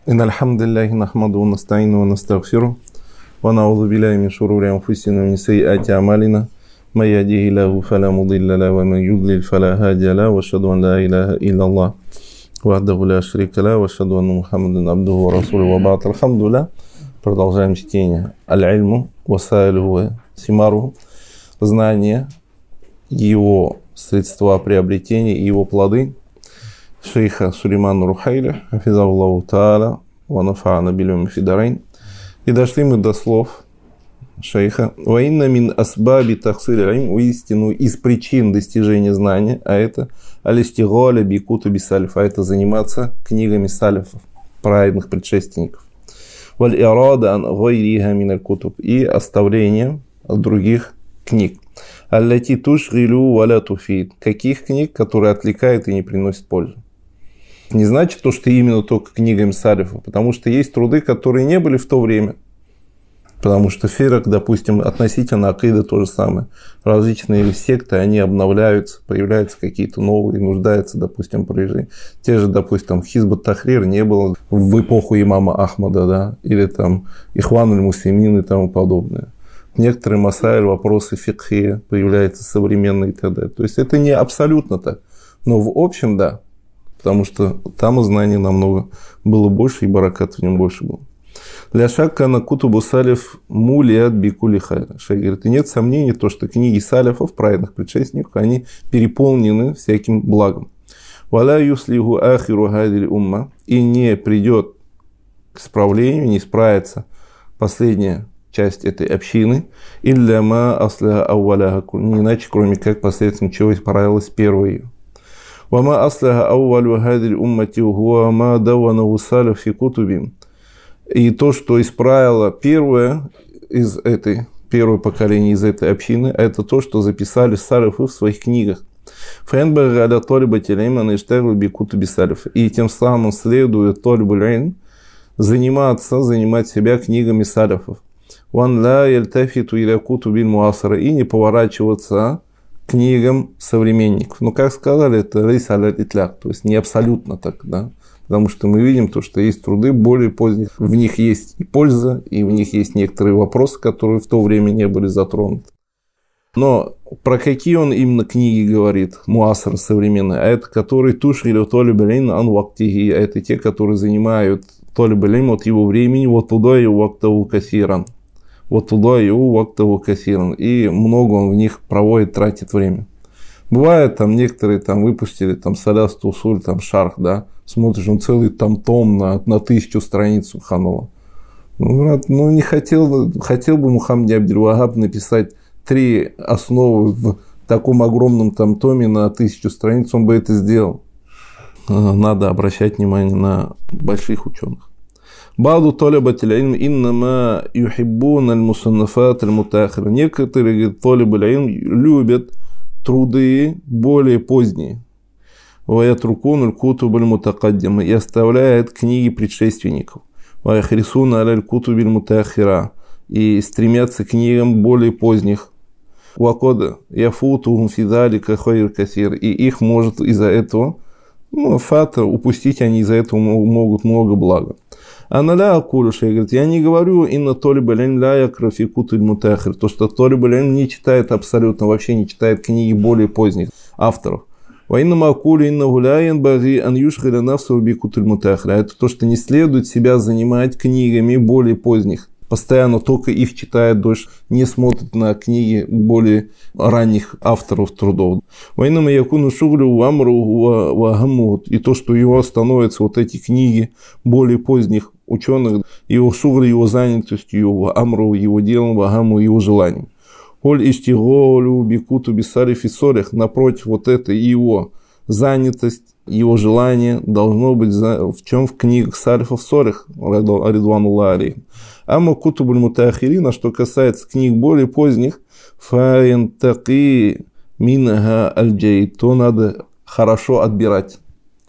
إن الحمد لله نحمده ونستعينه ونستغفره ونعوذ بالله من شرور أنفسنا ومن سيئات أعمالنا من يهده الله فلا مضل له ومن يضلل فلا هادي له وأشهد أن لا إله إلا الله وحده لا شريك له وأشهد أن محمدا عبده ورسوله وبعد. الحمد لله. Продолжаем чтение. Аль-Ильму васаилюху симаруху. Знание, его средства приобретения и его плоды. Шейха Сулеймана Рухайля, хафизаллаху тааля, ва нафа'ана билюми фидарайн. И дошли мы до слов шейха. Ва инна мин асбаби тахсиль илм, истину из причин достижения знания, а это алистигаля би кутуби салиф, а это заниматься книгами салифов, праведных предшественников. Валь ирада ан гайриха мин аль-кутуб, и оставление других книг. Аллати тушгилю валя туфид, каких книг, которые отвлекают и не приносят пользу. Не значит то, что именно только книгами салифа, потому что есть труды, которые не были в то время. Потому что фирак, допустим, относительно акиды то же самое. Различные секты, они обновляются, появляются какие-то новые, нуждаются, допустим, проезжать. Те же, допустим, Хизбут Тахрир не было в эпоху имама Ахмада, да, или там Ихван аль-Муслимин и тому подобное. Некоторые масаиль, вопросы фикхи появляются современные и так далее. То есть это не абсолютно так, но в общем, да. Потому что там знаний намного было больше, и баракат в нем больше было. Для шакка на кутубу салиф мулиат бикули хайра. Шейх говорит, и нет сомнений, то, что книги салифов, праведных предшественников, они переполнены всяким благом. Валя юслиху ахиру гадиль умма, и не придет к исправлению, не исправится последняя часть этой общины, илля ма асляха ауаляха, не иначе, кроме как посредством чего исправилась первая ее. Вама асляха ауалю гадиль уммати хуа ма даванаху салиф фи кутубим. И то, что исправило первое поколение из этой общины, это то, что записали салифы в своих книгах. И тем самым следует занимать себя книгами салифов. И не поворачиваться к книгам современников. Ну, как сказали, это рейс аль-итляк, то есть не абсолютно так, да. Потому что мы видим то, что есть труды более поздних, в них есть и польза, и в них есть некоторые вопросы, которые в то время не были затронуты. Но про какие он именно книги говорит, муасар современные, а это которые тушрили толиб-иль ан вактихи, а это те, которые занимают толиб-иль от его времени, вот туда и вактаху касиран. Вот туда и вактаху касиран. И много он в них проводит, тратит время. Бывает, там некоторые там выпустили там саляст усуль, там шарх, да, смотришь, он целый там том на 1000 страниц Субханаллах. Ну, брат, не хотел бы Мухаммад Абдуль-Вахаб написать 3 основы в таком огромном там томе на 1000 страниц, он бы это сделал. Надо обращать внимание на больших ученых. Баду толибатель илм иннама юхиббун аль-мусаннафат аль-мутахир. Некоторые толибаль илм любят труды более поздние. И оставляет книги предшественников. И стремятся к книгам более поздних. И их может из-за этого, упустить они из-за этого могут много блага. Аналя акулюша, говорит, я не говорю инна толибаль ля якрафи кутуль мутахир, то, что толибаль не читает абсолютно, вообще не читает книги более поздних авторов. Это то, что не следует себя занимать книгами более поздних. Постоянно только их читает дольше, не смотрит на книги более ранних авторов трудов. И то, что его становятся вот эти книги более поздних ученых, его шугр, его занятостью, его амру, его делом, вагаму, его желанием. Напротив, вот это его занятость, его желание должно быть в чем? В книгах салифов солих, ридвануллахи алейхим. Амма кутубуль мутаахирина, что касается книг более поздних, фаянтаки минха аль-джейд, то надо хорошо отбирать.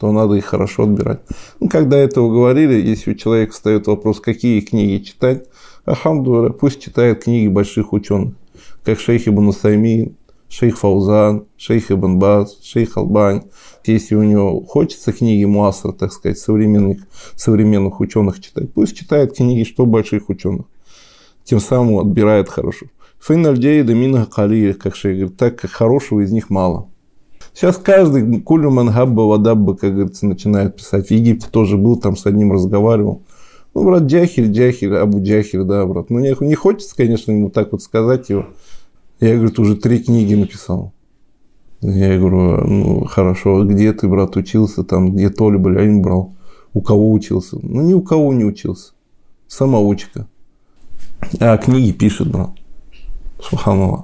Когда этого говорили, если у человека встает вопрос, какие книги читать, алхамдулилля, пусть читает книги больших ученых, как шейх Ибн Усаймин, шейх Фаузан, шейх Ибн Баз, шейх Албани. Если у него хочется книги муасра, так сказать, современных ученых читать, пусть читает книги, что больших ученых. Тем самым отбирает хорошо. Фейналь джейда минга калия, как шейх говорит, так как хорошего из них мало. Сейчас каждый кулю мангабба вадабба, как говорится, начинает писать. В Египте тоже был, там с одним разговаривал. Ну, брат, Джахиль, Абу Джахиль, да, брат. Ну, не хочется, конечно, ему так вот сказать его. Я, говорит, уже 3 книги написал. Я говорю, ну, хорошо, а где ты, брат, учился, там, где Толиб аль-Илм брал? У кого учился? Ну, ни у кого не учился. Самоучка. А книги пишет, брат. Субханаллах.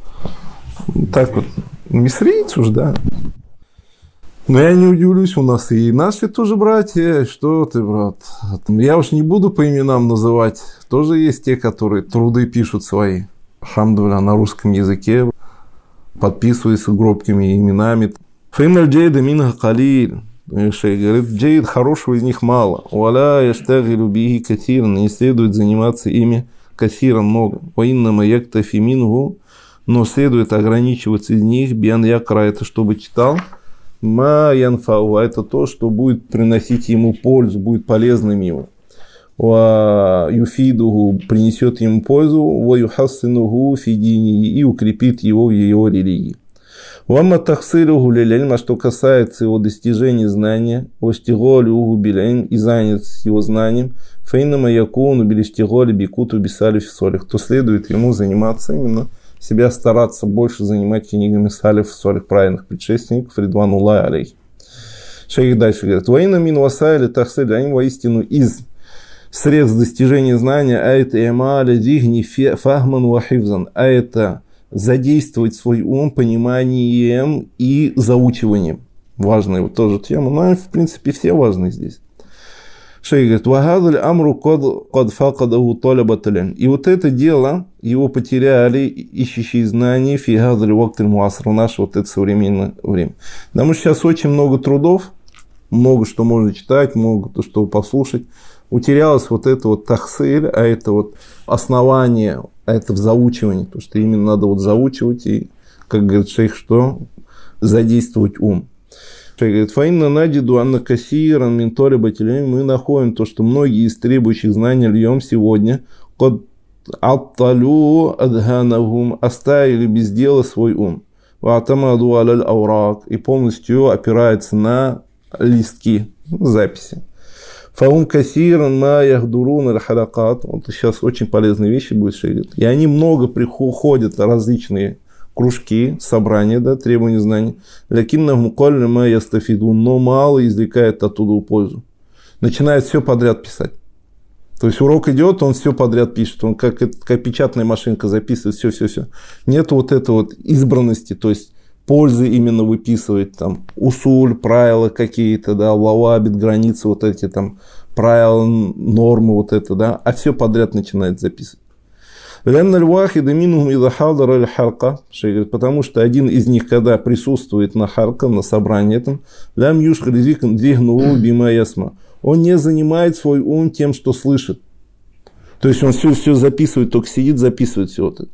Так вот. Мисриец уж, да. Но я не удивлюсь, у нас и наши тоже братья. Что ты, брат? Я уж не буду по именам называть. Тоже есть те, которые труды пишут свои. Алхамдулилля, на русском языке. Подписываются громкими именами. Фейналь джейда минга калиль. Шейх говорит, джейд хорошего из них мало. Уаля яштагилю биги катиран. Не следует заниматься ими катиран много. Ваиннама яктафи мингу. Но следует ограничиваться из них. Биан якра, это чтобы читал. Ма янфау, это то, что будет приносить ему пользу, будет полезным ему. Ва юфидуху, принесет ему пользу. Ва юхассинуху фидини, и укрепит его в его религии. Вамма тахсилуху лиляльма, что касается его достижения знания. Вастиголюху биляльм, и занятость его знанием. Фейнама якуну билиштиголи бикуту бисалифи солих, то следует ему заниматься именно себя стараться больше занимать книгами салиф, солих, правильных предшественников, ридвануллахи алейхи. Шейх дальше говорит, «Ваина мин васайли тахсиль аим, воистину из средств достижения знания, а это ямаля дигни фахман вахивзан, а это задействовать свой ум пониманием и заучиванием». Важная вот тоже тема, но в принципе все важны здесь. Шейх говорит, «Вагадаль амру кад факадаху талабаталям». И вот это дело, его потеряли ищущие знания фигадаль вакталь муаср, в наше вот это современное время. Потому что сейчас очень много трудов, много что можно читать, много что послушать. Утерялось вот это вот тахсиль, а это вот основание, а это в заучивании, потому что именно надо вот заучивать и, как говорит шейх, что задействовать ум. Шейх говорит, фаинна надиду анна кассиран ментори батилем, мы находим то, что многие из требующих знаний льем сегодня код атталю адханахум, оставили без дела свой ум, ватамаду аляль аурак, и полностью опирается на листки, записи. Фаум кассиран ма яхдурун аль-халакат, вот сейчас очень полезные вещи будет шейх говорит, и они много приходят различные кружки, собрания, да, требования знаний. Лякиннахум колли ма ястафидун, но мало извлекает оттуда пользу. Начинает все подряд писать. То есть урок идет, он все подряд пишет, он как печатная машинка записывает все. Нет вот этой вот избранности, то есть пользы именно выписывает, там, усуль, правила какие-то, да, лавабит, границы, вот эти там правила, нормы, вот это, да, а все подряд начинает записывать. Потому что один из них, когда присутствует на харка, на собрании этом, он не занимает свой ум тем, что слышит. То есть он все записывает, только сидит, записывает все это.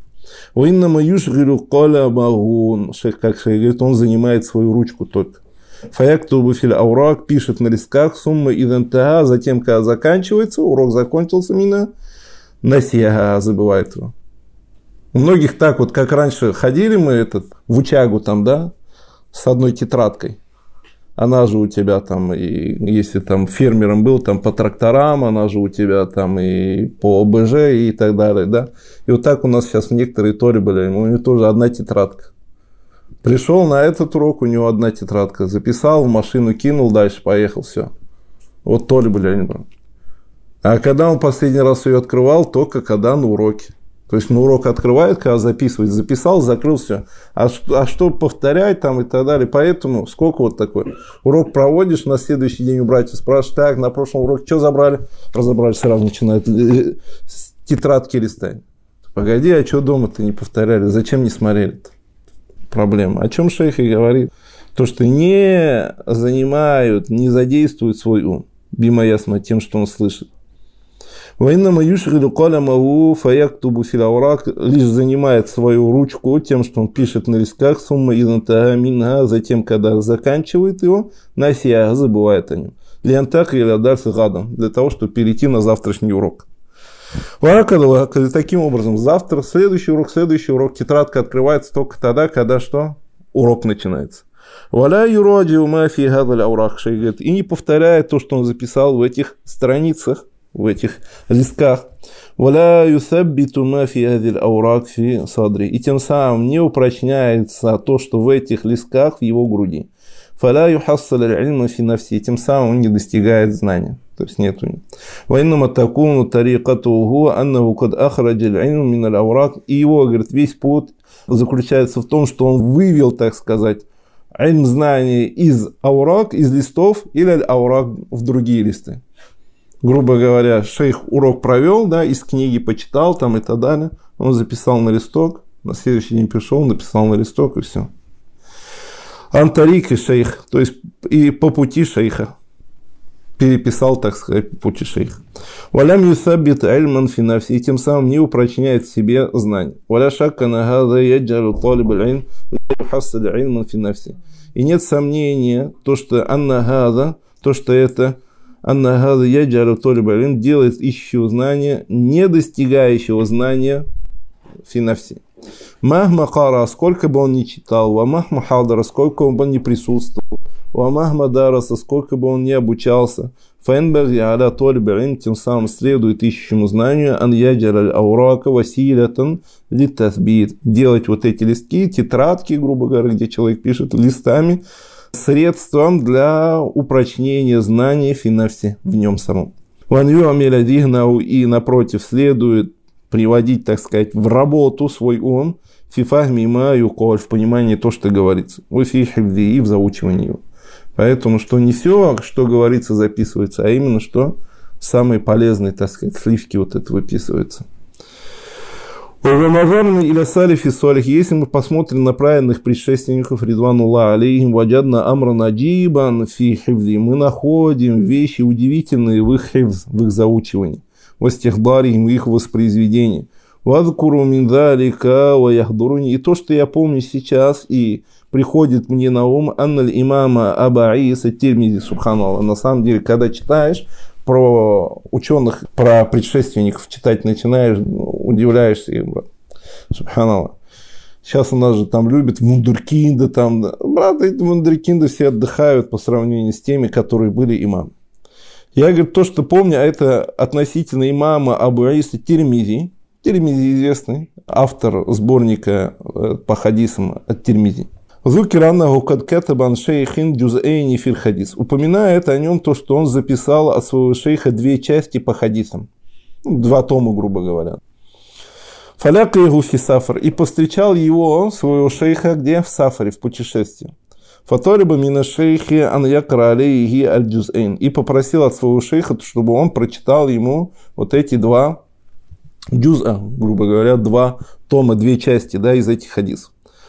Как шейх говорит, он занимает свою ручку только. Аурак пишет на листках, сумма идентага, затем, когда заканчивается, урок закончился, мина. Насия забывает его. У многих так вот, как раньше ходили мы в учагу там, да, с одной тетрадкой. Она же у тебя там, и если там фермером был, там по тракторам, она же у тебя там и по ОБЖ и так далее, да. И вот так у нас сейчас некоторые тори были, у него тоже одна тетрадка. Пришел на этот урок, у него одна тетрадка. Записал, в машину кинул, дальше поехал, все. Вот тори были. А когда он последний раз ее открывал, только когда на уроке. То есть на урок открывает, когда записывает, записал, закрыл, все. А что повторять там и так далее. Поэтому сколько вот такой. Урок проводишь, на следующий день у братьев спрашиваешь, так, на прошлом уроке что забрали? Разобрали, сразу начинают с тетрадки листать. Погоди, а что дома-то не повторяли? Зачем не смотрели-то? Проблема. О чем шейх и говорит? То, что не занимают, не задействуют свой ум. Бима ясма тем, что он слышит. وإنما يشغل قلمه فيكتب في الأوراق, лишь занимает свою ручку тем, что он пишет на листках, сумма إذا انتهى منها, затем, когда заканчивает его, насия, забывает о нем. Лентак или дарс гадан, для того, чтобы перейти на завтрашний урок. Таким образом, завтра, следующий урок, тетрадка открывается только тогда, когда что? Урок начинается. И не повторяет то, что он записал в этих страницах, в этих листках. И тем самым не упрочняется то, что в этих листках в его груди. Тем самым он не достигает знания. То есть нет у него. И его, говорит, весь путь заключается в том, что он вывел, так сказать, ильм знания из аурак, из листов, или аурак в другие листы. Грубо говоря, шейх урок провел, да, из книги почитал там и так далее. Он записал на листок, на следующий день пришел, написал на листок и все. Антарик и шейх, то есть и по пути шейха. Переписал, так сказать, по пути шейха. Валям юсаббит ильман фи нафси, и тем самым не упрочняет в себе знание. Валя шакка на хаза яджалу талиб аль-ильм ла юхассал ильман фи нафси. И нет сомнения, то, что анна хаза, то, что это анна хаза яджалу талиб аль-ильм делает ищущего знания, не достигающего знания фи нафси. Махма кара, сколько бы он ни читал, ва махма хадара, сколько бы он ни присутствовал, ва махма дараса, сколько бы он ни обучался, фэнбаги аля толибин, тем самым следует ищущему знанию, ан яджар аль аурака василятан литасбит, делать вот эти листки, тетрадки, грубо говоря, где человек пишет листами, средством для упрочнения знания финафси в нем самом. Ван юамиля дигнау, и напротив следует приводить, так сказать, в работу свой ум, фифахми ма юколь, в понимании то, что говорится, и в заучивании его. Поэтому, что не все, что говорится, записывается, а именно, что самые полезные, так сказать, сливки вот это выписываются. Если мы посмотрим на праведных предшественников Ридвануллах алейхим ваджадна амран аджибан фи хивзи, мы находим вещи удивительные в их хивз, в их заучивании. Вастихдарим, их воспроизведение. Вадкуру миндалика ва яхдуруни. И то, что я помню сейчас и приходит мне на ум, анналь имама Аба Иса Тирмизи, субханаллах. На самом деле, когда читаешь про ученых, про предшественников читать начинаешь, удивляешься им, брат. Субханаллах. Сейчас у нас же там любят вундеркинды, там, брат, эти вундеркинды все отдыхают по сравнению с теми, которые были имамы. Я, говорю, то, что помню, это относительно имама Абу Иса Тирмизи. Тирмизи известный, автор сборника по хадисам от Тирмизи. Упоминает о нем то, что он записал от своего шейха 2 части по хадисам. 2 тома, грубо говоря. Фаляка его фи сафар. И повстречал его, своего шейха, где? В сафаре, в путешествии. Фаториба мина шейхи ан якра алейхи аль-джузэйн. И попросил от своего шейха, чтобы он прочитал ему вот эти 2 джуза, грубо говоря, 2 тома, 2 части, да, из этих хадисов.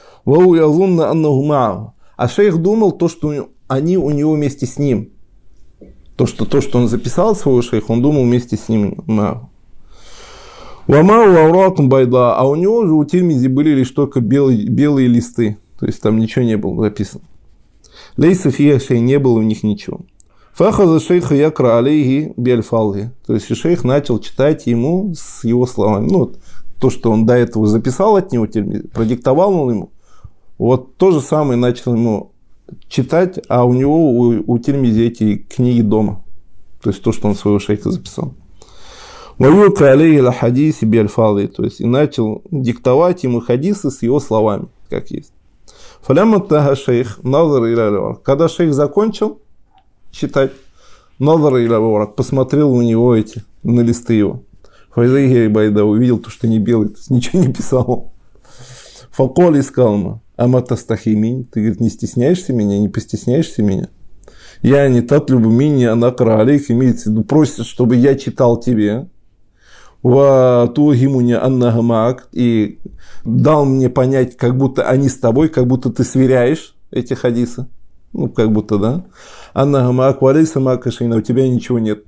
А шейх думал, то, что они у него вместе с ним. То, что он записал от своего шейха, он думал вместе с ним. А у него же у Тирмизи были лишь только белые листы. То есть там ничего не было записано. Лейса фиашей, не было у них ничего. Фахаза шейха якра алейхи биальфалги. То есть шейх начал читать ему с его словами. Ну, вот, то, что он до этого записал от него, продиктовал он ему. Вот то же самое начал ему читать, а у него, у Тирмизи эти книги дома. То есть то, что он своего шейха записал. Ваюка алейхи ла-хадиси биальфалги. То есть и начал диктовать ему хадисы с его словами, как есть. Фаляматтага шейх назар иля аль-варак. Когда шейх закончил читать, назар иля аль-варак, посмотрел у него на листы его. Файзайхи байда, увидел то, что не белый, то есть ничего не писал. Факоль искал, аматастахиминь, ты, говорит, не стесняешься меня, не постесняешься меня? Я не татлюбу мини анакра алейх, имеется в виду, просит, чтобы я читал тебе. Ва тугимуня аннагамак, и дал мне понять, как будто они с тобой, как будто ты сверяешь эти хадисы. Ну, как будто, да. Аннагамак, валейса макашина, у тебя ничего нет.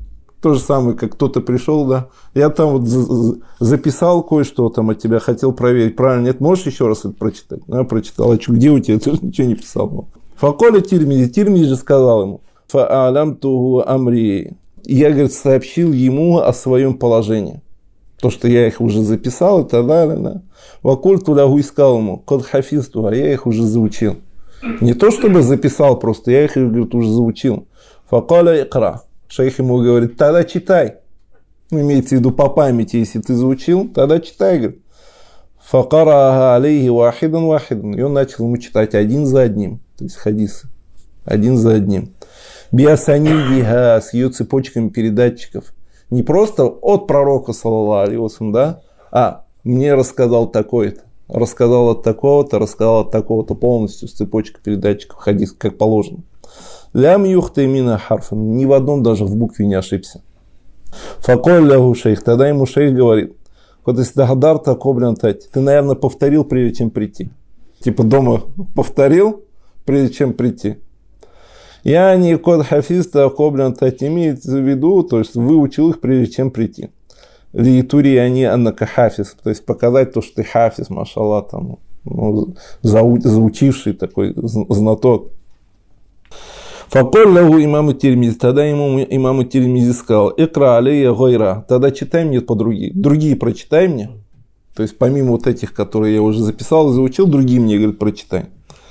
То же самое, как кто-то пришел, да. Я там вот записал кое-что там от тебя, хотел проверить, правильно, нет, можешь еще раз это прочитать? Ну, я прочитал, а что, где у тебя? Ты же ничего не писал. Факоля Тирмизи же сказал ему, фа'алямтуху амри. Я, говорит, сообщил ему о своем положении. То, что я их уже записал и так далее, да. Вакуль тулягу искал ему, код хафизту, а я их уже заучил. Не то, чтобы записал просто, я их, говорит, уже заучил. Факаля икра. Шейх ему говорит, тогда читай. Ну, имеется в виду по памяти, если ты заучил, тогда читай, говорит. Факара алейхи вахидан. И он начал ему читать один за одним. То есть хадисы. Один за одним. Биасанидиха, с ее цепочками передатчиков. Не просто от пророка, саллаллаху алейхи ва саллям, да, а мне рассказал такой-то, рассказал от такого-то, рассказал от такого-то, полностью с цепочкой передатчиков хадис, как положено. Лям юхта имина харфан, ни в одном даже в букве не ошибся. Факоль лягу шейх, тогда ему шейх говорит, вот если дагадарта коблен тать, ты, наверное, повторил, прежде чем прийти. Типа дома повторил, прежде чем прийти. Я не код хафизта коблен тать, имеется в виду, то есть выучил их, прежде чем прийти. Лиитури они аннака хафиз, то есть показать то, что ты хафиз, машаллах, там, ну, заучивший такой знаток. Факоль лягу имаму Тирмизи, тогда ему имаму Тирмизи сказал, икра алейя гойра, тогда читай мне другие прочитай мне, то есть помимо вот этих, которые я уже записал и заучил, другие мне, говорит, прочитай.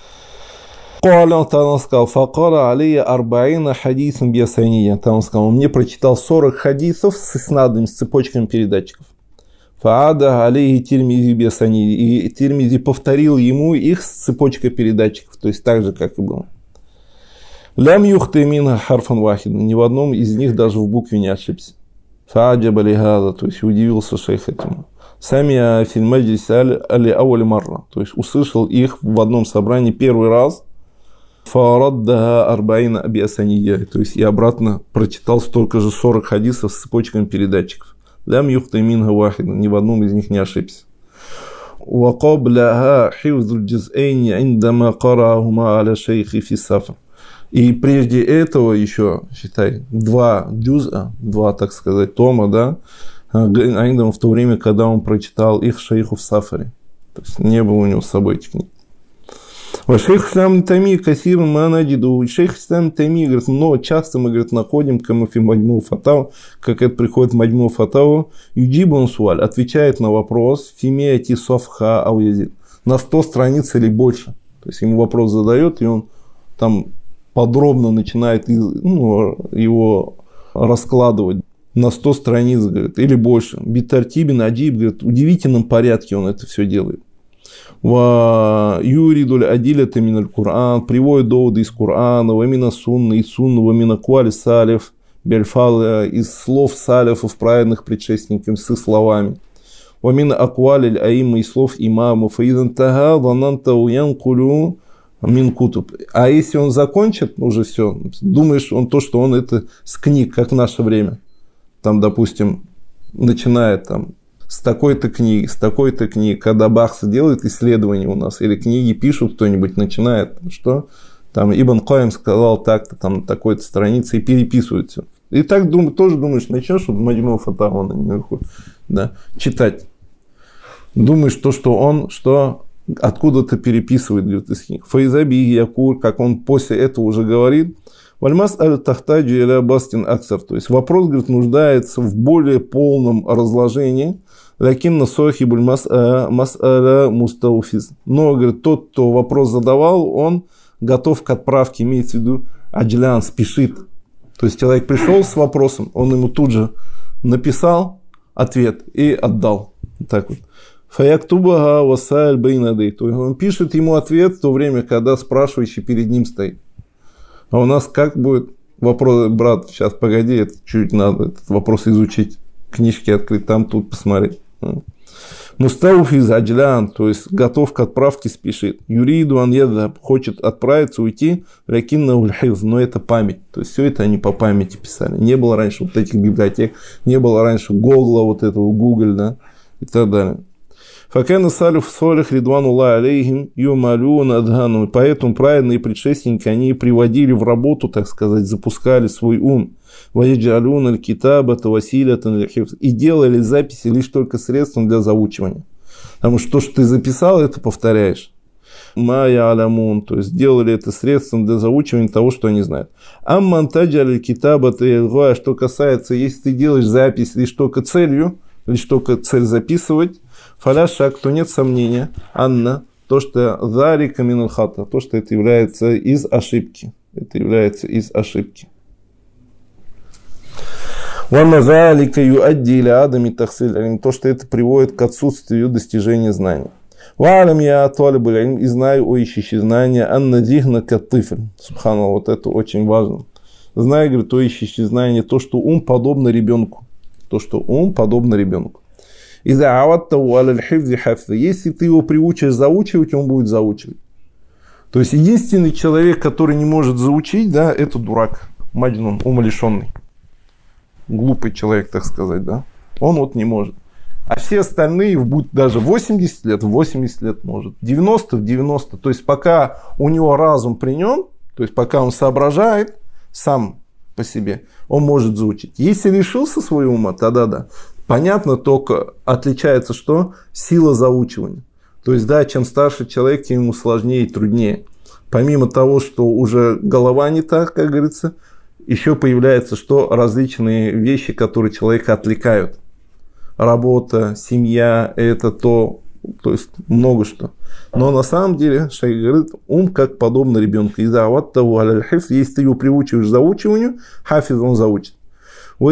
Он сказал, факара алейя арбаина хадисом биасайния, там он сказал, он мне прочитал 40 хадисов с иснадами, с цепочками передатчиков. Фаада алейhi Тирмизи биасайния, и Тирмизи повторил ему их с цепочкой передатчиков, то есть так же, как и было. Лям юхты мина харфан вахидан, ни в одном из них даже в букве не ошибся. Фааджаба лихаза, то есть удивился шейх этому. Сами фильмаджис али аули марра, то есть услышал их в одном собрании первый раз. Фаараддаха арбаина абиасания, то есть и обратно прочитал столько же 40 хадисов с цепочками передатчиков. Лям юхты минха вахидан, ни в одном из них не ошибся. Вакабляха хивзу джизэйни индама карахума аля шейхи фи сафар. И прежде этого еще, считай, два, так сказать, тома, да, в то время, когда он прочитал их шейху в сафаре. То есть не было у него с собой этих книг. Шейх Ислам Тайми кассир манаджиду. Шейх Ислам Тайми говорит, но часто мы, говорит, находим камафи Маджму Фатау, как это приходит в Маджму Фатау, юджибун суаль, отвечает на вопрос фимеяти софха ауязид, на 100 страниц или больше. То есть ему вопрос задает, и он там подробно начинает его раскладывать на 100 страниц, говорит, или больше. Битартибин аджиб, говорит, в удивительном порядке он это все делает. Ва юридуль адилята миналь Кур'ан, приводит доводы из Кур'ана, ва мина сунна, из сунна, ва мина куали салиф, бельфал, из слов салифов, праведных предшественников, с их словами. Ва мина акуали аимма, из слов имамов, фаидан тага, вананта уянкулю, Минкутуб. А если он закончит, уже все, думаешь, он то, что он это с книг, как в наше время. Там, допустим, начинает там с такой-то книги, когда Бахса делает исследования у нас, или книги пишут кто-нибудь, начинает, что там Ибн Каим сказал так-то, там такой-то странице, и переписывает все. И так тоже думаешь, начнешь вот Маджму Фатау наверху, да, читать. Думаешь, то, что он, что откуда-то переписывает, говорит, из книг. Файзаби Якур, как он после этого уже говорит, Вальмас аль-Тахтаджи иля бастин аксар, то есть вопрос, говорит, нуждается в более полном разложении, лакин на сохибуль мас'аля мустауфиз. Но, говорит, тот, кто вопрос задавал, он готов к отправке, имеется в виду аджлян, спешит. То есть человек пришел с вопросом, он ему тут же написал ответ и отдал. Так вот. Фаяктубага васаль бейнадей. То есть он пишет ему ответ в то время, когда спрашивающий перед ним стоит. А у нас как будет вопрос, брат, сейчас погоди, это чуть надо этот вопрос изучить, книжки открыть, там, тут посмотреть. Мустауфиз аджлян, то есть готов к отправке, спешит. Юриду аньеда, хочет отправиться, уйти, лякинна ульхиз, но это память. То есть все это они по памяти писали. Не было раньше вот этих библиотек, не было раньше Гогла, вот этого Google, да, и так далее. Факана салиф солих ридвануллахи алейхим юмалюн адхану. Поэтому праведные предшественники, они приводили в работу, так сказать, запускали свой ум. Ваиджалюн аль-китаба тавасилятан лихифз. И делали записи лишь только средством для заучивания. Потому что то, что ты записал, это повторяешь. Майя алямун, то есть делали это средством для заучивания того, что они знают. Аммантаджа аль-китаба таилгуа, что касается, если ты делаешь запись лишь только целью, лишь только цель записывать, фаляшак, то нет сомнения, Анна, то, что зарика минул хата, то, что это является из ошибки. Это является из ошибки. То, что это приводит к отсутствию достижения знания. Валям я толебуль, и знаю о ищущей знания, анна дихна катыфель. Субханаллах, вот это очень важно. Знаю, говорит, о ищущей знания, то, что ум подобно ребенку. То, что ум подобно ребенку. Если ты его приучишь заучивать, он будет заучивать. То есть единственный человек, который не может заучить, да, это дурак, маджнун, умалишенный. Глупый человек, так сказать, да. Он вот не может. А все остальные, будь даже 80 лет может. 90 в 90. То есть пока у него разум при нем, то есть пока он соображает сам по себе, он может заучить. Если лишился своего ума, тогда да. Понятно, только отличается что? Сила заучивания. То есть, да, чем старше человек, тем ему сложнее и труднее. Помимо того, что уже голова не так, как говорится, еще появляются что? Различные вещи, которые человека отвлекают. Работа, семья, это то есть много что. Но на самом деле, шейх говорит, ум как подобно ребенку. Если ты его приучиваешь к заучиванию, хафиз он заучит. А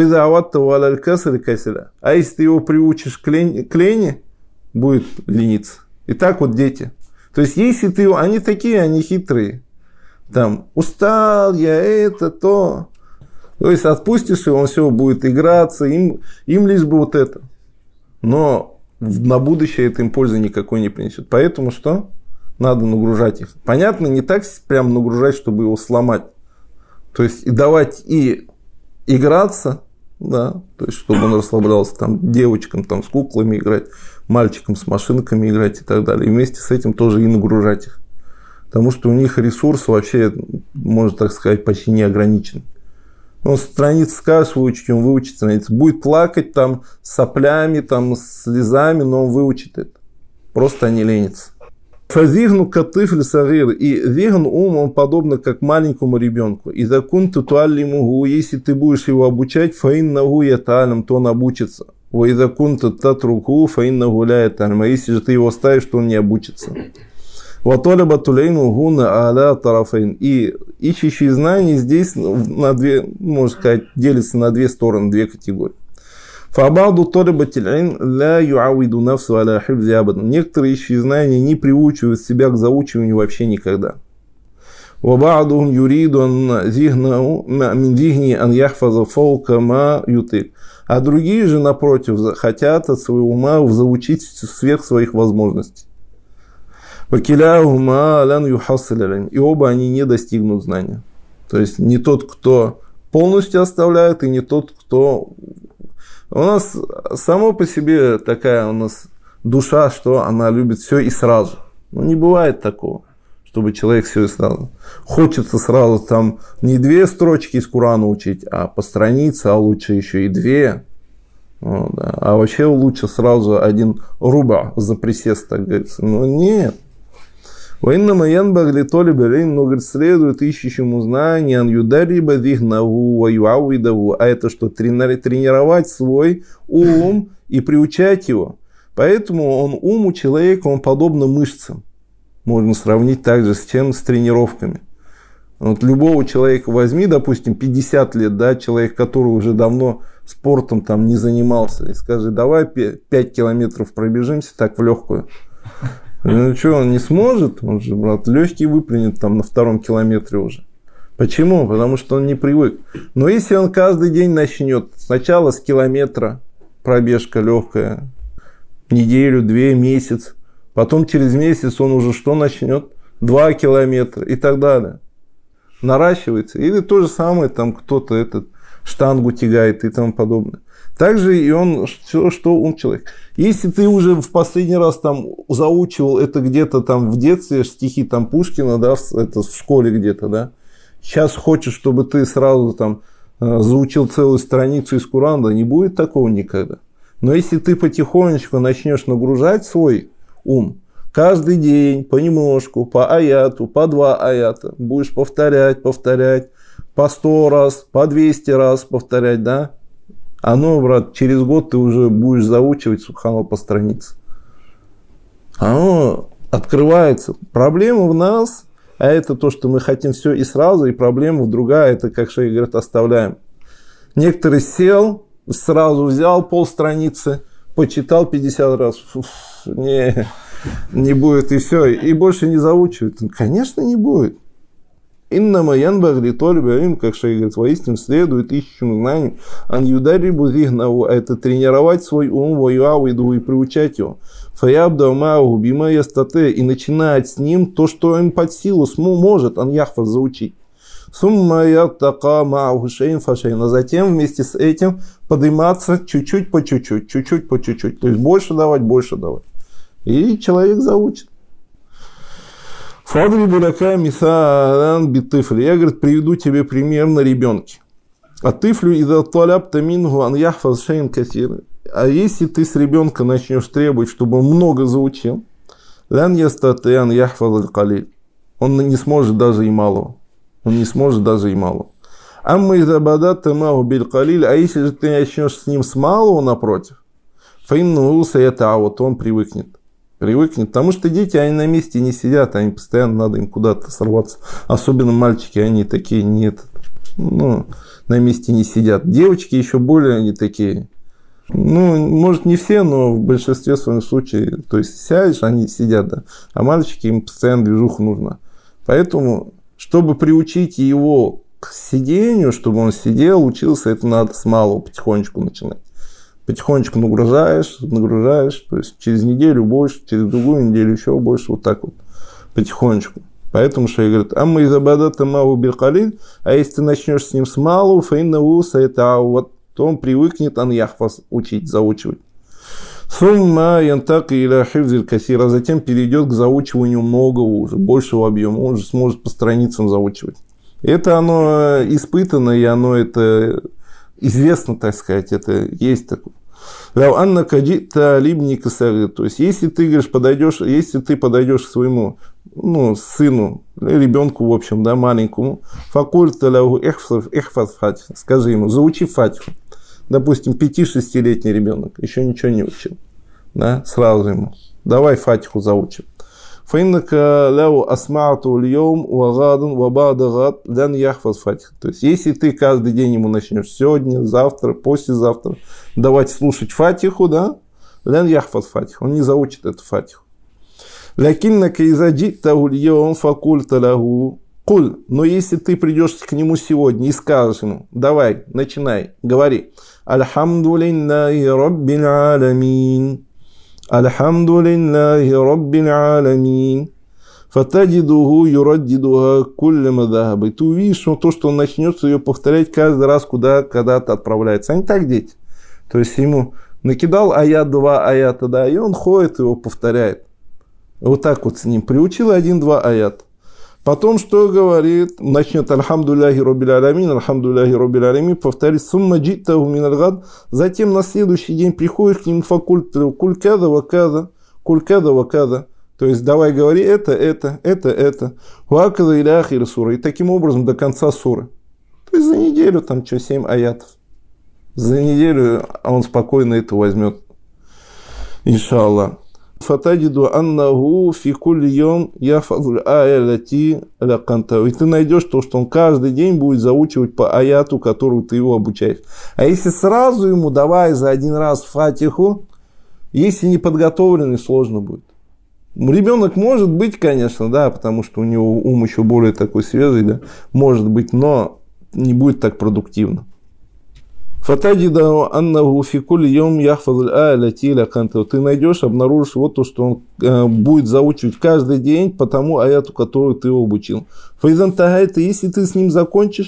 если ты его приучишь к лени, будет лениться. И так вот дети. То есть, если ты, они такие, они хитрые. Там, устал я, это, то. То есть, отпустишь его, он все будет играться, им лишь бы вот это. Но на будущее это им пользы никакой не принесет. Поэтому что? Надо нагружать их. Понятно, не так прям нагружать, чтобы его сломать. То есть, и давать и играться, да, то есть, чтобы он расслаблялся, там, девочкам там, с куклами играть, мальчикам с машинками играть и так далее. И вместе с этим тоже и нагружать их. Потому что у них ресурс вообще, можно так сказать, почти не ограничен. Он страниц скажешь выучить, он выучит страницу. Будет плакать там с соплями, там, с слезами, но он выучит это. Просто не ленится. Фазигну катыфль сагир. И веган ум, он подобно как маленькому ребенку. И закун туаллимугу, если ты будешь его обучать, фаиннагу яталям, то он обучится. Ва и закун татруку, фаиннагу ля яталям. А если же ты его оставишь, то он не обучится. Ватоля тулейну гуна аля тарафейн. И ищущие знания здесь на две, можно сказать, делятся на две стороны, две категории. Фабаду толебатилейн ля юауиду нафсу аля хибзи абадан. Некоторые ищущие знания не приучивают себя к заучиванию вообще никогда. Вабадухум юриду ан зигнау мин зигни ан яхфаза фаука ма ютык. А другие же, напротив, хотят от своего ума заучить сверх своих возможностей. И оба они не достигнут знания. То есть не тот, кто полностью оставляет, и не тот, кто... У нас само по себе такая у нас душа, что она любит все и сразу. Но не бывает такого, чтобы человек все и сразу. Хочется сразу там не 2 строчки из Корана учить, а по странице, а лучше еще и 2. Вот, да. А вообще лучше сразу 1 руба за присест, так говорится. Но нет. Воиннама янбагли толибалейн, но, говорит, следует ищущему знания, ан юдариба дихнагу ва юауидагу, а это что? Тренировать свой ум и приучать его. Поэтому ум у человека, он подобно мышцам. Можно сравнить также с чем? С тренировками. Вот любого человека возьми, допустим, 50 лет, да, человек, который уже давно спортом там не занимался, и скажи, давай 5 километров пробежимся так в легкую. Ну что, он не сможет? Он же, брат, легкий выплюнет там на 2 километре уже. Почему? Потому что он не привык. Но если он каждый день начнет, сначала с километра пробежка легкая, неделю, 2, месяц, потом через месяц он уже что начнет? 2 километра и так далее. Наращивается. Или то же самое, там кто-то штангу тягает и тому подобное. Также и он, что ум человек. Если ты уже в последний раз там заучивал это где-то там в детстве, стихи там Пушкина, да, это в школе где-то, да, сейчас хочешь, чтобы ты сразу там заучил целую страницу из Корана, не будет такого никогда. Но если ты потихонечку начнешь нагружать свой ум, каждый день понемножку, по аяту, по 2 аята, будешь повторять, по 100 раз, по 200 раз повторять, да, оно, брат, через год ты уже будешь заучивать субханаллах по странице. Оно открывается. Проблема в нас, а это то, что мы хотим все и сразу, и проблема в другая, это, как шейх говорит, оставляем. Некоторый сел, сразу взял полстраницы, почитал 50 раз. Не будет, и все, и больше не заучивает. Конечно, не будет. Иннама янбагли толибаим, как шейх говорит, воистину следует ищущему знанию, ан юдарибу зихнаву, а это тренировать свой ум, воюауиду и приучать его. Фаябда мау бима ястате, и начинать с ним то, что им под силу может, ан яхфаз заучить. Сумма яттака мау шейн фашейн, а затем вместе с этим подниматься чуть-чуть по чуть-чуть, то есть больше давать. И человек заучит. Фадрибу лака мисалан битыфль. Я, говорит, приведу тебе пример на ребенке. А тыфлю иза талябта мингу ан яхфаз шейн касир. А если ты с ребенка начнешь требовать, чтобы он много заучил, лян ястаты ан яхфаз аль-калиль. Он не сможет даже и малого. Амма иза бадатта мау биль-калиль. А если же ты начнешь с ним с малого напротив, фаинну саята, вот он привыкнет, потому что дети, они на месте не сидят, они постоянно, надо им куда-то сорваться. Особенно мальчики, они такие на месте не сидят. Девочки еще более они такие, может не все, но в большинстве своем случае, то есть сядешь, они сидят, да, а мальчики, им постоянно движуха нужна. Поэтому, чтобы приучить его к сидению, чтобы он сидел, учился, это надо с малого потихонечку начинать. Потихонечку нагружаешь, то есть через неделю больше, через другую неделю еще больше, вот так вот, потихонечку. Поэтому шейх говорит, амма иза бадатта мау биль-калиль, а если ты начнешь с ним с малого, фаиннаву саятау, вот, то он привыкнет ан яхфаз учить, заучивать. Сумма янтаки иля хифзиль касир, а затем перейдет к заучиванию многого уже, большего объема, он уже сможет по страницам заучивать. Это оно испытано, и оно это известно, так сказать, это есть такое. То есть, если ты, говоришь, подойдешь к своему сыну, ребенку, в общем, да, маленькому, скажи ему, заучи фатиху. Допустим, 5-6-летний ребенок, еще ничего не учил, да, сразу ему, давай фатиху заучим. То есть, если ты каждый день ему начнешь сегодня, завтра, послезавтра давать слушать фатиху, да, лян яхфаз фатиху, он не заучит эту фатиху. Но если ты придешь к нему сегодня и скажешь ему, давай, начинай, говори, Альхамдулиллахи Раббил Аламин. Альхамдулиллахи Раббил Аламин. Фатаджидуху юраддидуха кулляма дахаба. И ты увидишь, что то, что он начнет ее повторять каждый раз, когда-то отправляется. Они так, дети. То есть ему накидал аят, 2 аята, да, и он ходит, его повторяет. Вот так вот с ним. Приучил 1-2 аята. Потом что говорит? Начнет Альхамдулиллахи Раббил Аламин, повторит сумма джиттаху миналь гад. Затем на следующий день приходишь к нему куль када ва када. То есть давай говори это. Ваказа иля ахир сура. И таким образом до конца суры. То есть за неделю там 7 аятов. За неделю он спокойно это возьмет. Иншаллах. Фатаджиду аннаху фи кулли йом яфазуль аялати лаканта. И ты найдешь то, что он каждый день будет заучивать по аяту, которую ты его обучаешь. А если сразу ему давай за один раз фатиху, если не подготовленный, сложно будет. Ребенок может быть, конечно, да, потому что у него ум еще более такой свежий, да, может быть, но не будет так продуктивно. Фатаджиду аннаху фи кулли йом яхфазуль аялати лаканта. Ты найдешь, обнаружишь вот то, что он будет заучивать каждый день по тому аяту, которую ты его обучил. Фаизан тагайта, если ты с ним закончишь,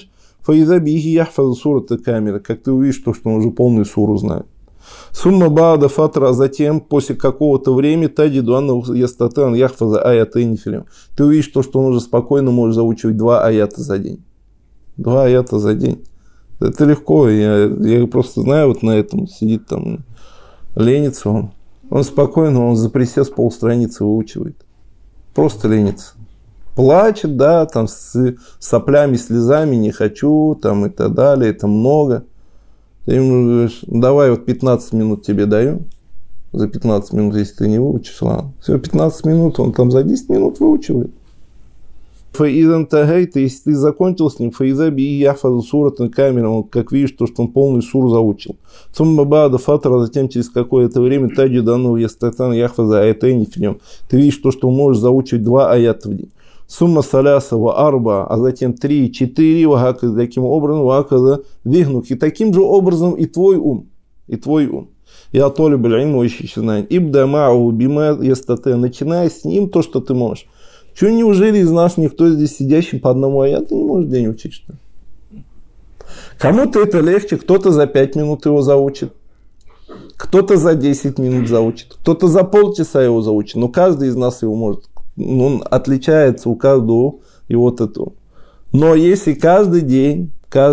Фаиза биги яхфазу сурата камера, как ты увидишь, то, что он уже полную суру знает. Сумма баада фатра, а затем, после какого-то времени, таджиду анна ястатан яхфаза аята нифилим. Ты увидишь то, что он уже спокойно может заучивать 2 аята за день. 2 аята за день. Это легко, я просто знаю, вот на этом сидит там, ленится он. Он спокойно, он за присест полстраницы выучивает. Просто ленится. Плачет, да, там с соплями, слезами, не хочу, там и так далее, это много. Ты ему говоришь, давай вот 15 минут тебе даю. За 15 минут, если ты не выучишь, ладно. Все, 15 минут, он там за 10 минут выучивает. Фаидан тагайта, если ты закончил с ним, фаиза би яфазу суратан камера, он как видишь, то, что он полный сур заучил. Сумма баада фатра, затем через какое-то время таджи дану ястатан яхфаза аятайни в нем. Ты видишь то, что он может заучивать 2 аята в день. Сумма саляса ва арба, а затем 3, 4, вагака, таким образом, вагака вигнук. И таким же образом и твой ум. И твой ум. Я толи блин, ищущий знание. Ибда мау бима ястате, начиная с ним то, что ты можешь. Чего, неужели из нас никто здесь сидящий по одному аяту не может день учить, что ли? Кому-то это легче, кто-то за 5 минут его заучит, кто-то за 10 минут заучит, кто-то за полчаса его заучит, но каждый из нас его может. Он отличается у каждого и вот это. Но если каждый день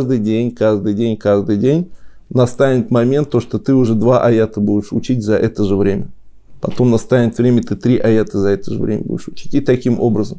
настанет момент, то, что ты уже 2 аята будешь учить за это же время. Потом настанет время, ты 3 аята за это же время будешь учить. И таким образом.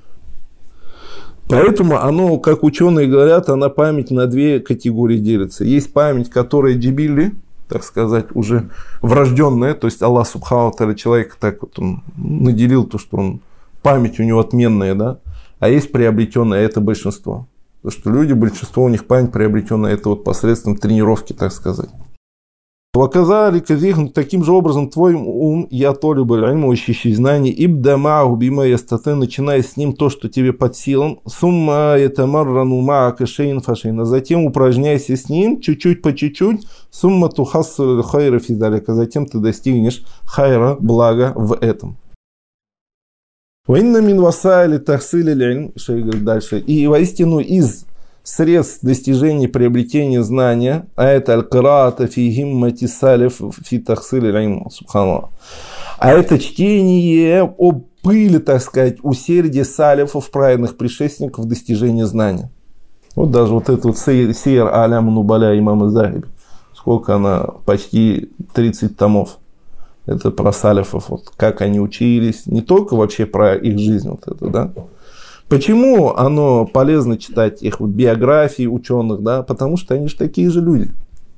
Поэтому оно, как ученые говорят, она память на 2 категории делится. Есть память, которая джибилли, так сказать, уже врожденная. То есть Аллах Субхану ва Тааля человека так вот он наделил, то, что он память у него отменная, да, а есть приобретенная, это большинство. Потому что люди, большинство у них память приобретенная, это вот посредством тренировки, так сказать. Ваказали казих, таким же образом твой ум, я толю бальму, ищущий знания, ибда мау бима ястате, начиная с ним то, что тебе под силам, сумма это маррану маака шейн фашейн, а затем упражняйся с ним чуть-чуть по чуть-чуть, сумма тухассу хайра фидалика, затем ты достигнешь хайра, блага в этом. Ваинна мин васайли тахсили ляльм, шейх говорит дальше, и воистину из средств достижения приобретения знания, а это аль-кираата фи гиммати салиф фи тахсили ляльм, субханаллах. А это чтение о пыли, так сказать, усердия салифов, праведных предшественников в достижении знания. Вот даже вот это вот сейр алям нубаля имама Захиби. Сколько она? Почти 30 томов. Это про салифов, вот, как они учились, не только вообще про их жизнь, вот это, да. Почему оно полезно читать их вот биографии ученых, да, потому что они же такие же люди.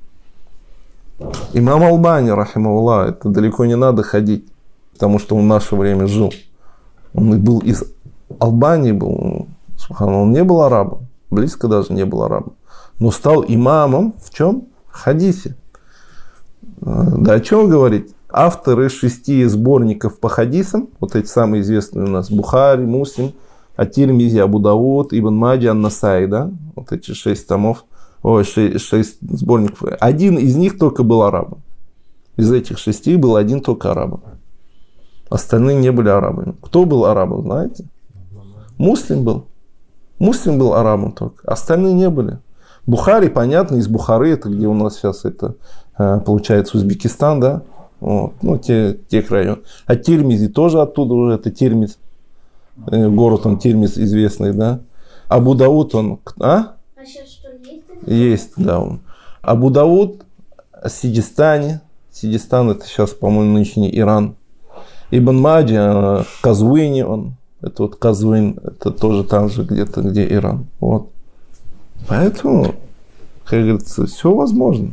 Имам Албани, рахимахуллах, это далеко не надо ходить, потому что он в наше время жил. Он был из Албании, он не был арабом, близко даже не был арабом, но стал имамом в чем? В хадисе. Да о чем говорить? Авторы 6 сборников по хадисам, вот эти самые известные у нас, Бухари, Муслим, Ат-Тирмизи, Абу Дауд, Ибн Маджа, Ан-Насаи, да, вот эти 6 томов, 6 сборников. Один из них только был арабом. Из этих 6 был один только арабом. Остальные не были арабами. Кто был арабом, знаете? Муслим был. Муслим был арабом только. Остальные не были. Бухари, понятно, из Бухары, это где у нас сейчас это получается Узбекистан, да. Вот, ну, тех районов. А Тирмизи тоже оттуда уже, это Тирмиз. Город он Тирмиз известный, да. Абу Дауд он... А сейчас что, есть? Есть, да. Он. Абу Дауд в Сиджистане. Сиджистан это сейчас, по-моему, нынешний Иран. Ибн Маджа, Казвини он. Это вот Казвин, это тоже там же где-то, где Иран. Вот. Поэтому, как говорится, все возможно.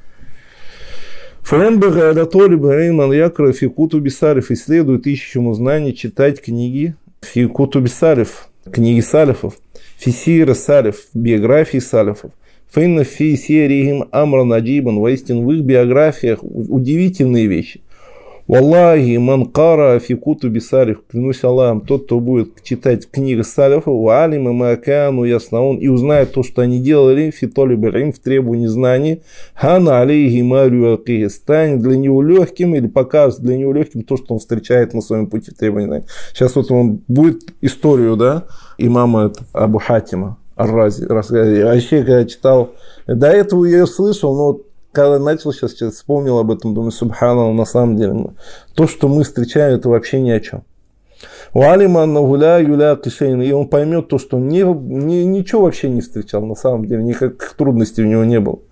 И следует ищущему знания читать книги фикутуби салиф, книги салифов, фисира салиф, биографии салифов. Фейна фи серихим амра наджибан, воистину в их биографиях удивительные вещи. Валлахи ман кара фи кутуби салиф, клянусь Аллахом, тот, кто будет читать книги салифов, ва алима макану яснаун, и узнает то, что они делали, фи толиб аль-илм, в требовании знаний, хана алейхи малю акихи, станет для него легким, или покажет для него легким то, что он встречает на своем пути в требовании знаний. Сейчас вот он будет историю, да, имама Абу Хатима, Ар-Рази. Вообще, когда читал, до этого я ее слышал, но когда начал сейчас вспомнил об этом, думаю, субханаллах, на самом деле, то, что мы встречаем, это вообще ни о чем. И он поймет то, что ничего вообще не встречал, на самом деле, никаких трудностей у него не было.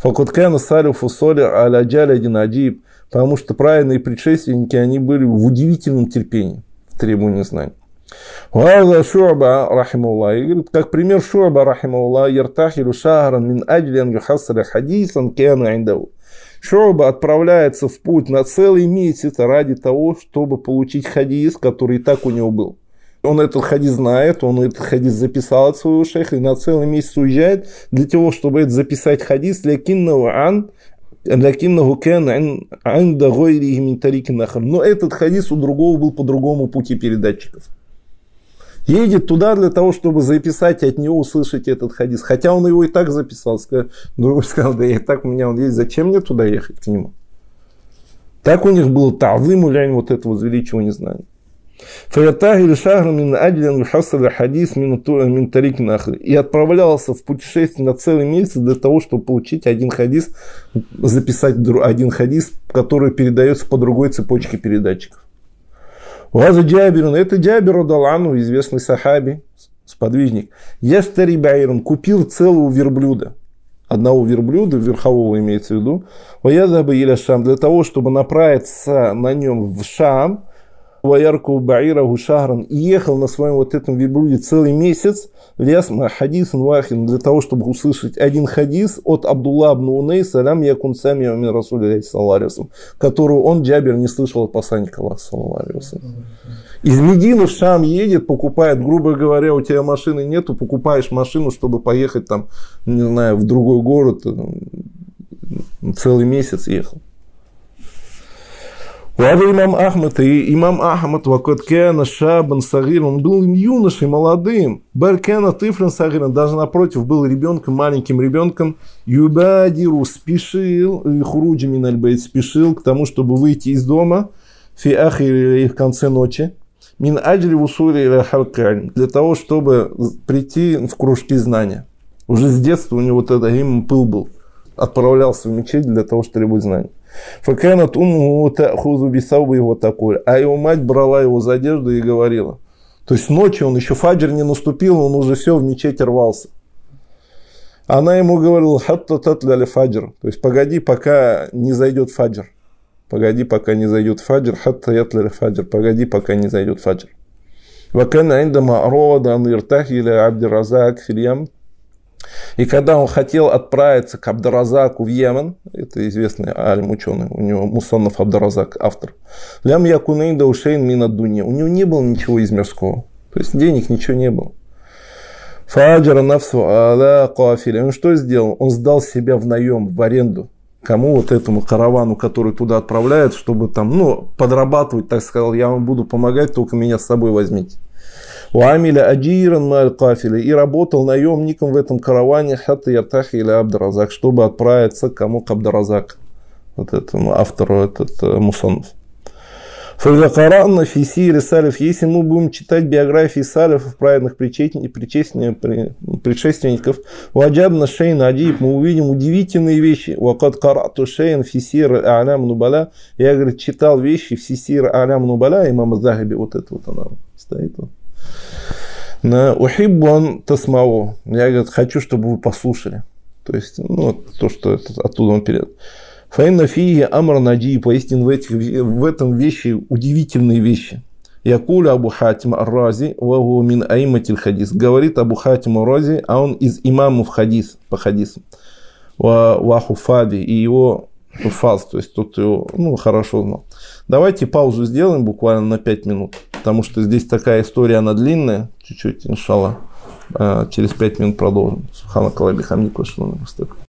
Потому что праведные предшественники, они были в удивительном терпении, в требовании знаний. Шу'ба, рахималлах, и говорит, как пример Шу'ба, рахималлах, яртахилу шахран мин аджлин юхассара хадисан кяна индау. Шу'ба отправляется в путь на целый месяц ради того, чтобы получить хадис, который и так у него был. Он этот хадис знает, он этот хадис записал от своего шейха и на целый месяц уезжает для того, чтобы это записать хадис но этот хадис у другого был по другому пути передатчиков. Едет туда для того, чтобы записать и от него услышать этот хадис. Хотя он его и так записал. Другой сказал, да и так у меня он есть, зачем мне туда ехать к нему? Так у них было ta'зим улянь вот это возвеличивание знания. И отправлялся в путешествие на целый месяц для того, чтобы получить один хадис, записать один хадис, который передается по другой цепочке передатчиков. Это Джабир радаллаху, известный сахаби, сподвижник. Яштари байрон, купил целого верблюда. Одного верблюда, верхового имеется в виду. Для того, чтобы направиться на нем в Шам. И ехал на своем вот этом верблюде целый месяц для того, чтобы услышать один хадис от Абдулла ибн Унейса, которого он, Джабир, не слышал от посланника Аллаха. Из Медины в Шам едет, покупает, грубо говоря, у тебя машины нету, покупаешь машину, чтобы поехать там, не знаю, в другой город, целый месяц ехал. Имам Ахмад, Вакоткена, Шабан, Сагир, он был юношей, молодым. Баркена, Тифлин, Сагир, даже напротив, был ребенком, маленьким ребенком. Юбадиру спешил, Хуруджи Минальбейт спешил к тому, чтобы выйти из дома, фи ахири в конце ночи. Мин аджри вусури или халкаль, для того, чтобы прийти в кружки знания. Уже с детства у него вот этот пыл был. Отправлялся в мечеть для того, чтобы требовать знаний. Факанат умму та'хузу бисауби его такой. А его мать брала его за одежду и говорила. То есть ночью он еще фаджр не наступил, он уже все в мечеть рвался. Она ему говорила, хатта татляли фаджр. То есть погоди, пока не зайдет фаджр. Погоди, пока не зайдет фаджр. Хатта ятляли фаджр. Погоди, пока не зайдет фаджр. Вакана индама арода ан иртахили Абдуразак фильям. И когда он хотел отправиться к Абдуразаку в Йемен, это известный алим ученый, у него Мусаннаф Абдуразак, автор, лям якунейда ушейн мина дуня, у него не было ничего из мирского, то есть денег ничего не было. Фаджара нафсу аля кафиля, он что сделал? Он сдал себя в наем, в аренду. Кому? Вот этому каравану, который туда отправляет, чтобы там, подрабатывать, так сказал, я вам буду помогать, только меня с собой возьмите. Уамиля аджиран маль кафиля, и работал наемником в этом караване хатта яртахи или Абдуразак, чтобы отправиться к кому? К Абдуразак, вот этому автору, этот Мусаннаф. Если мы будем читать биографии салифов, праведных предшественников, ваджабна шейн аджиб, мы увидим удивительные вещи. Вакад карату шейн фисир а'лям нубаля, я, говорит, читал вещи в Сисир а'лям нубаля, имама Захаби, вот это вот она стоит. На ухиббан тасмау. Я, говорит, хочу, чтобы вы послушали. То есть, то, что оттуда он передает. Фаинна фии амр наджи, поистине в этом вещи, удивительные вещи. Якуля Абу Хатим ар-Рази, вагу мин аиматиль хадис. Говорит Абу Хатим ар-Рази, а он из имамов хадис, по хадисам. Ва хуфади, и его хуфаз, то есть тот его, хорошо знал. Давайте паузу сделаем буквально на 5 минут, потому что здесь такая история, она длинная, чуть-чуть, иншаллах. Через 5 минут продолжим. Субханакаллахи ва бихамдика.